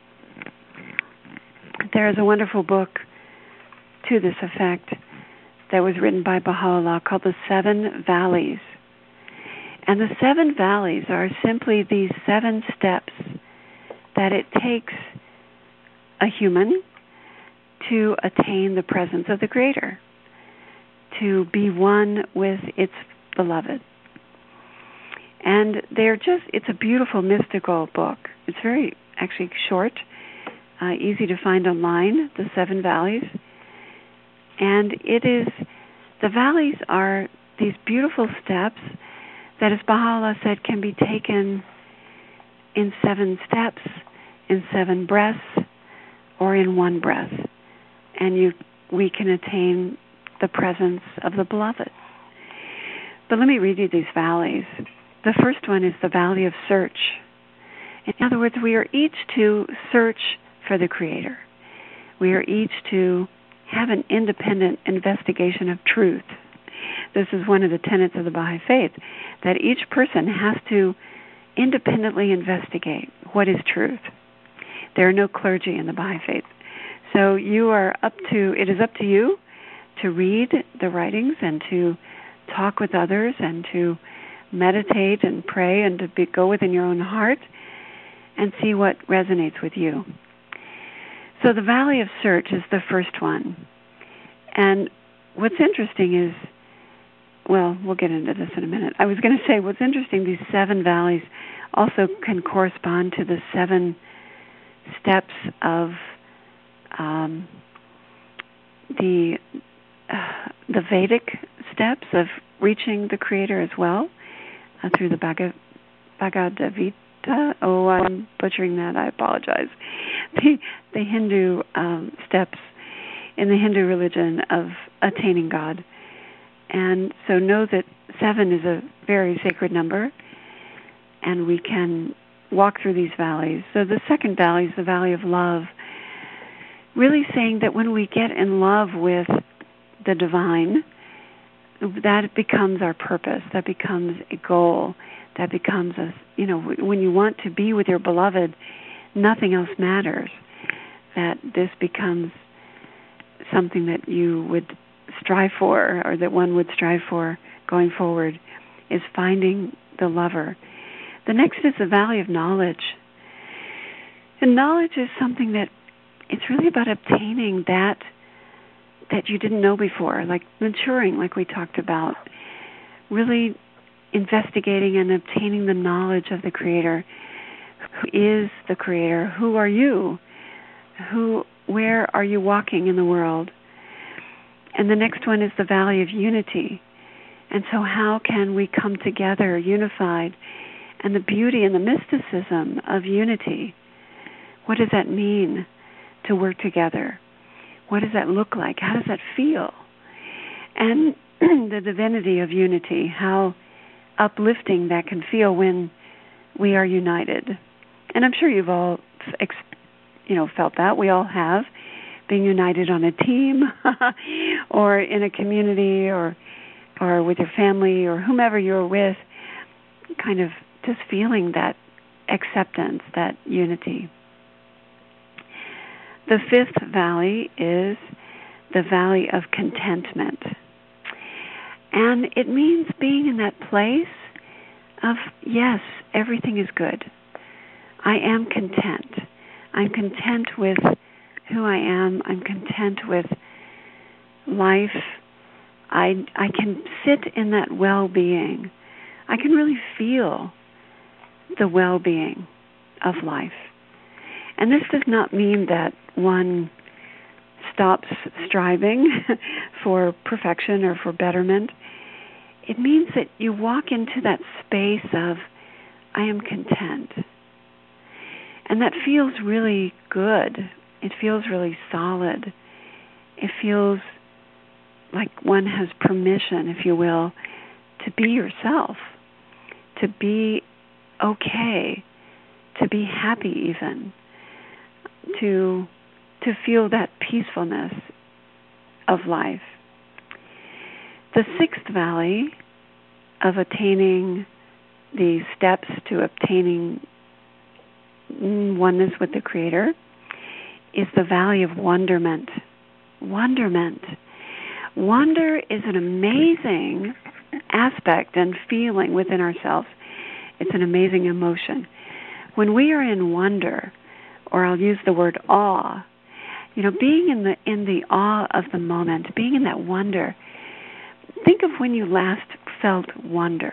There is a wonderful book to this effect that was written by Baha'u'llah called The Seven Valleys. And the seven valleys are simply these seven steps that it takes a human to attain the presence of the Creator, to be one with its beloved. And they're just, it's a beautiful mystical book. It's very, actually short, uh, easy to find online, The Seven Valleys. And it is, the valleys are these beautiful steps that, as Baha'u'llah said, can be taken in seven steps, in seven breaths, or in one breath. And you, we can attain the presence of the Beloved. But let me read you these valleys. The first one is the Valley of Search. In other words, we are each to search for the Creator. We are each to have an independent investigation of truth. This is one of the tenets of the Baha'i Faith, that each person has to independently investigate what is truth. There are no clergy in the Baha'i Faith. So you are up to, it is up to you to read the writings and to talk with others and to meditate and pray and to be, go within your own heart and see what resonates with you. So the Valley of Search is the first one. And what's interesting is, well, we'll get into this in a minute. I was going to say what's interesting, these seven valleys also can correspond to the seven steps of um, the uh, the Vedic steps of reaching the Creator as well, uh, through the Bhagavad, Bhagavad Gita. Oh, I'm butchering that. I apologize. The, the Hindu um, steps in the Hindu religion of attaining God. And so know that seven is a very sacred number, and we can walk through these valleys. So the second valley is the Valley of Love, really saying that when we get in love with the divine, that becomes our purpose, that becomes a goal, that becomes a, you know, when you want to be with your beloved, nothing else matters. That this becomes something that you would strive for, or that one would strive for going forward, is finding the lover. The next is the Valley of Knowledge. And knowledge is something that it's really about obtaining that that you didn't know before, like maturing, like we talked about, really investigating and obtaining the knowledge of the Creator. Who is the Creator? Who are you? Who, where are you walking in the world? And the next one is the Valley of Unity. And so how can we come together unified? And the beauty and the mysticism of unity. What does that mean to work together? What does that look like? How does that feel? And the divinity of unity, how uplifting that can feel when we are united. And I'm sure you've all, you know, felt that. We all have. Being united on a team or in a community or or with your family or whomever you're with, kind of just feeling that acceptance, that unity. The fifth valley is the Valley of Contentment. And it means being in that place of, yes, everything is good. I am content. I'm content with who I am. I'm content with life. I, I can sit in that well-being. I can really feel the well-being of life. And this does not mean that one stops striving for perfection or for betterment. It means that you walk into that space of, I am content. And that feels really good. It feels really solid. It feels like one has permission, if you will, to be yourself, to be okay, to be happy even, to to feel that peacefulness of life. The sixth valley of attaining the steps to obtaining oneness with the Creator is the Valley of Wonderment. Wonderment. Wonder is an amazing aspect and feeling within ourselves. It's an amazing emotion. When we are in wonder, or I'll use the word awe, you know, being in the in the awe of the moment, being in that wonder. Think of when you last felt wonder.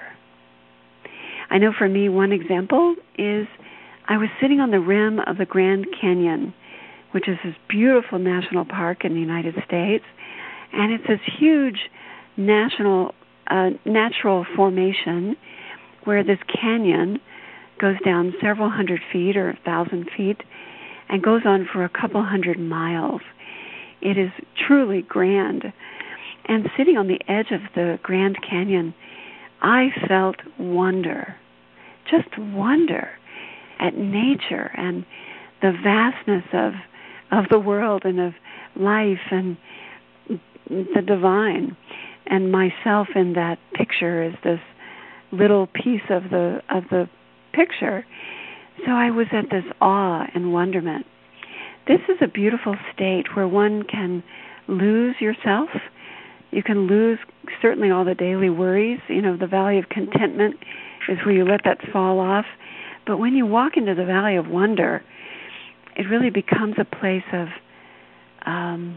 I know for me, one example is I was sitting on the rim of the Grand Canyon, which is this beautiful national park in the United States, and it's this huge national uh, natural formation where this canyon goes down several hundred feet or a thousand feet and goes on for a couple hundred miles. It is truly grand. And sitting on the edge of the Grand Canyon, I felt wonder, just wonder at nature and the vastness of of the world and of life and the divine. And myself in that picture is this little piece of the of the picture. So I was at this awe and wonderment. this is a beautiful state where one can lose yourself. You can lose certainly all the daily worries. You know, the valley of contentment is where you let that fall off. But when you walk into the valley of wonder, it really becomes a place of um,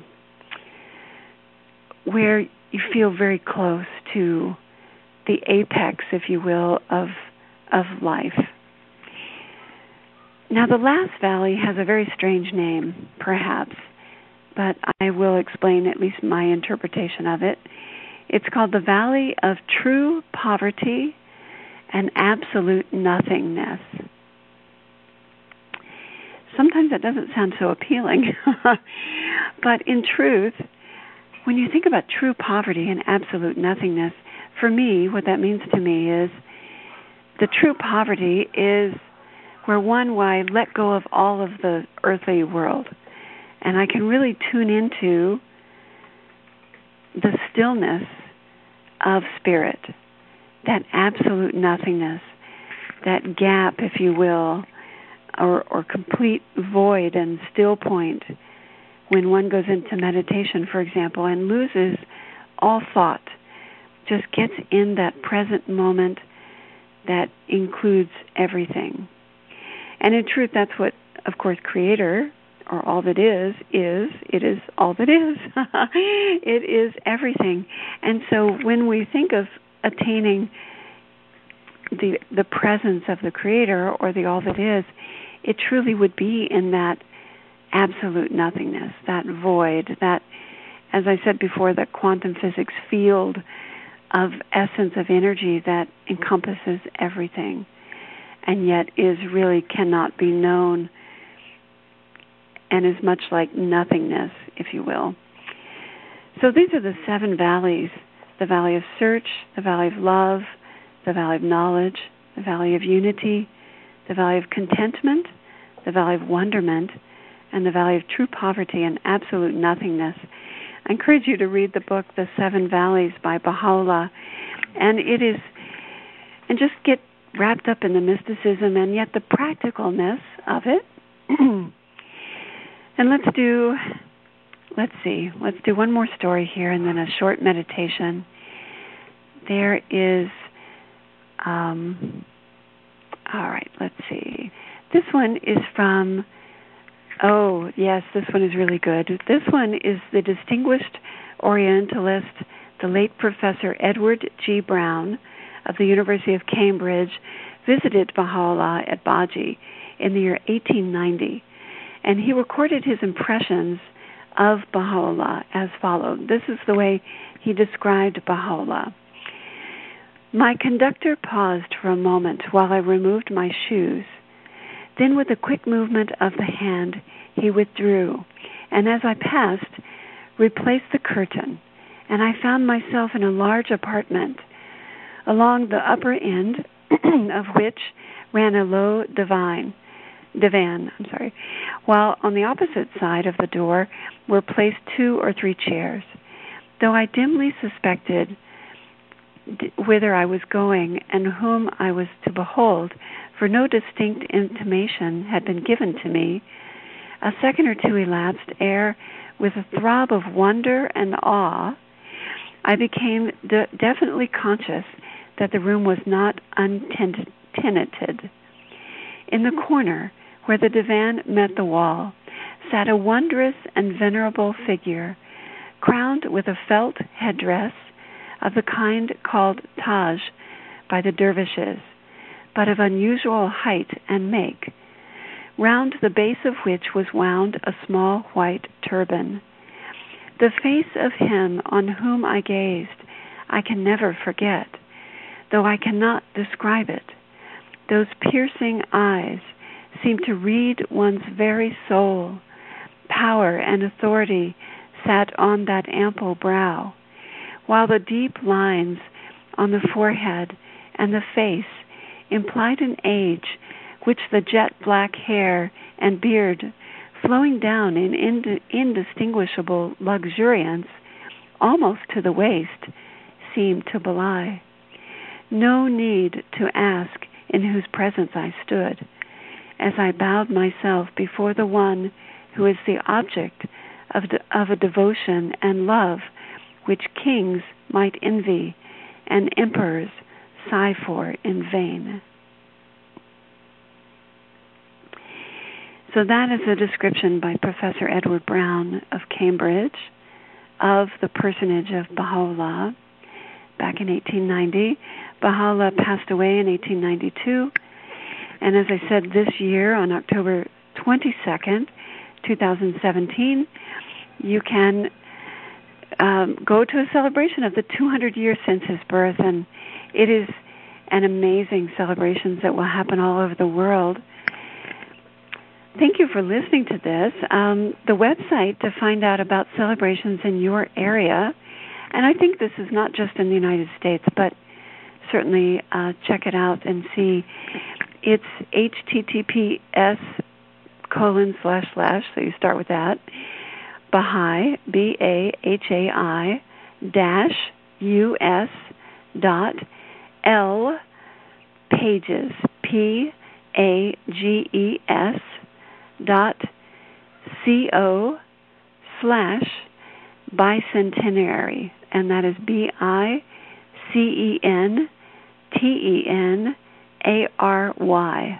where you feel very close to the apex, if you will, of of life. Now, the last valley has a very strange name, perhaps, but I will explain at least my interpretation of it. It's called the Valley of True Poverty and Absolute Nothingness. Sometimes that doesn't sound so appealing, but in truth, when you think about true poverty and absolute nothingness, for me, what that means to me is the true poverty is where one, why let go of all of the earthly world, and I can really tune into the stillness of spirit, that absolute nothingness, that gap, if you will, or, or complete void and still point when one goes into meditation, for example, and loses all thought, just gets in that present moment that includes everything. And in truth, that's what, of course, Creator, or all that is, is. It is all that is. It is everything. And so when we think of attaining the the presence of the Creator, or the all that is, it truly would be in that absolute nothingness, that void, that, as I said before, that quantum physics field of essence of energy that encompasses everything, and yet is really cannot be known, and is much like nothingness, if you will. So these are the seven valleys: the valley of search, the valley of love, the valley of knowledge, the valley of unity, the valley of contentment, the valley of wonderment, and the valley of true poverty and absolute nothingness. I encourage you to read the book, The Seven Valleys by Baha'u'llah, and it is, and just get wrapped up in the mysticism and yet the practicalness of it. And let's do, let's see, let's do one more story here and then a short meditation. There is, um, all right, let's see. This one is from, oh, yes, this one is really good. This one is the distinguished Orientalist, the late Professor Edward G. Brown of the University of Cambridge, visited Baha'u'llah at Baji in the year eighteen ninety. And he recorded his impressions of Baha'u'llah as followed. This is the way he described Baha'u'llah. My conductor paused for a moment while I removed my shoes. Then with a quick movement of the hand, he withdrew, and as I passed, replaced the curtain, and I found myself in a large apartment, along the upper end of which ran a low divan, divan, I'm sorry, while on the opposite side of the door were placed two or three chairs. Though I dimly suspected d- whither I was going and whom I was to behold, for no distinct intimation had been given to me, a second or two elapsed ere, with a throb of wonder and awe, I became de- definitely conscious that the room was not untenanted. In the corner, where the divan met the wall, sat a wondrous and venerable figure, crowned with a felt headdress of the kind called Taj by the dervishes, but of unusual height and make, round the base of which was wound a small white turban. The face of him on whom I gazed I can never forget, though I cannot describe it. Those piercing eyes seemed to read one's very soul. Power and authority sat on that ample brow, while the deep lines on the forehead and the face implied an age which the jet-black hair and beard, flowing down in ind- indistinguishable luxuriance almost to the waist, seemed to belie. No need to ask in whose presence I stood, as I bowed myself before the one who is the object of, de- of a devotion and love which kings might envy and emperors sigh for in vain. So that is a description by Professor Edward Brown of Cambridge of the personage of Baha'u'llah back in eighteen ninety. Baha'u'llah passed away in eighteen ninety-two, and as I said, this year on October twenty-second, twenty seventeen, you can um, go to a celebration of the two hundred years since his birth, and it is an amazing celebration that will happen all over the world. Thank you for listening to this. Um, the website to find out about celebrations in your area, and I think this is not just in the United States, but certainly uh, check it out and see. It's https colon slash slash, so you start with that, Baha'i, B A H A I, dash U S dot L pages, P A G E S dot C O slash bicentenary, and that is B I C E N T E N A R Y.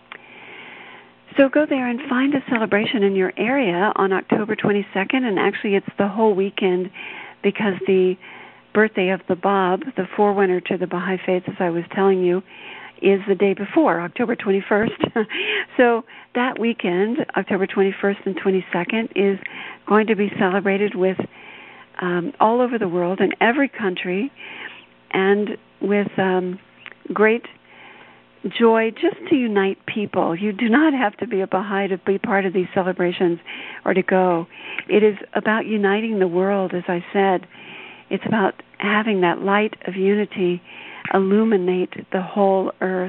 So go there and find a celebration in your area on October twenty-second, and actually it's the whole weekend because the birthday of the Bab, the forerunner to the Baha'i Faith, as I was telling you, is the day before, October twenty-first. So that weekend, October twenty-first and twenty-second, is going to be celebrated with um, all over the world in every country, and with um, great joy just to unite people. You do not have to be a Baha'i to be part of these celebrations or to go. It is about uniting the world, as I said. It's about having that light of unity illuminate the whole earth.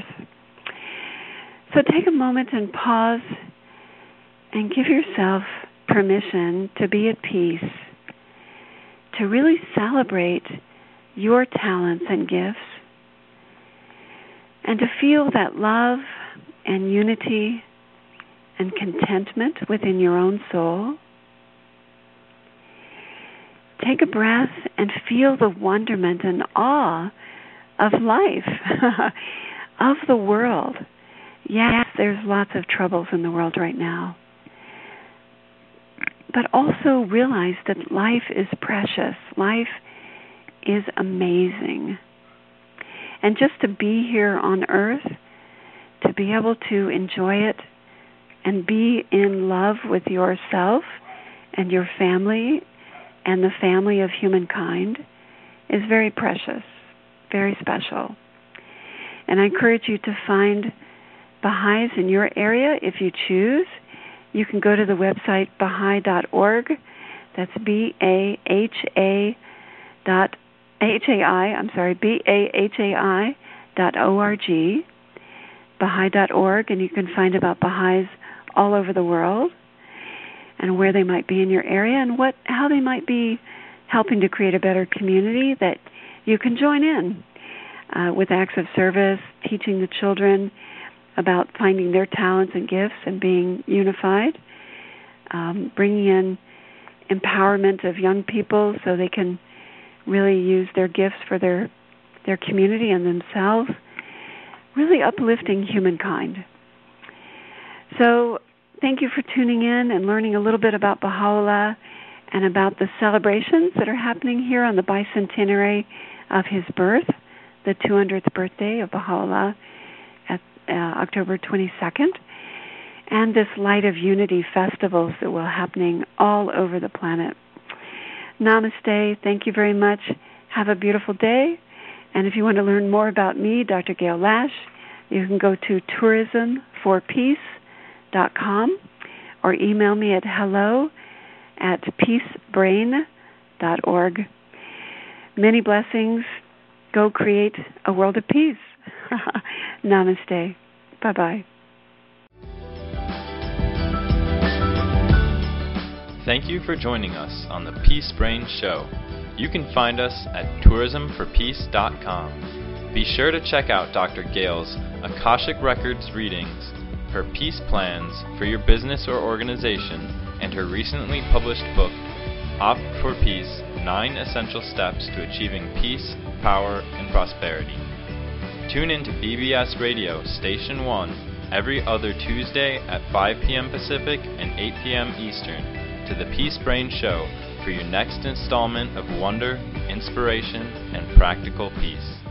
So take a moment and pause and give yourself permission to be at peace, to really celebrate your talents and gifts, and to feel that love and unity and contentment within your own soul. Take a breath and feel the wonderment and awe of life, of the world. Yes, there's lots of troubles in the world right now. But also realize that life is precious. Life is amazing. And just to be here on earth, to be able to enjoy it and be in love with yourself and your family and the family of humankind is very precious, very special. And I encourage you to find Baha'is in your area if you choose. You can go to the website Baha'i dot org. That's B A H A dot H A I, I'm sorry, B A H A I dot O R G, Baha'i dot org, and you can find about Baha'is all over the world and where they might be in your area and what how they might be helping to create a better community that you can join in uh, with acts of service, teaching the children about finding their talents and gifts and being unified, um, bringing in empowerment of young people so they can really use their gifts for their their community and themselves, really uplifting humankind. So thank you for tuning in and learning a little bit about Baha'u'llah and about the celebrations that are happening here on the bicentenary of his birth, the two hundredth birthday of Baha'u'llah at uh, October twenty-second, and this Light of Unity festivals that will happening all over the planet. Namaste. Thank you very much. Have a beautiful day. And if you want to learn more about me, Doctor Gail Lash, you can go to tourism for peace dot com or email me at hello at peacebrain dot org. Many blessings. Go create a world of peace. Namaste. Bye-bye. Thank you for joining us on the Peace Brain Show. You can find us at tourism for peace dot com. Be sure to check out Doctor Gail's Akashic Records readings her peace plans for your business or organization, and her recently published book, Opt for Peace, Nine Essential Steps to Achieving Peace, Power, and Prosperity. Tune in to B B S Radio Station one every other Tuesday at five p.m. Pacific and eight p.m. Eastern to the Peace Brain Show for your next installment of wonder, inspiration, and practical peace.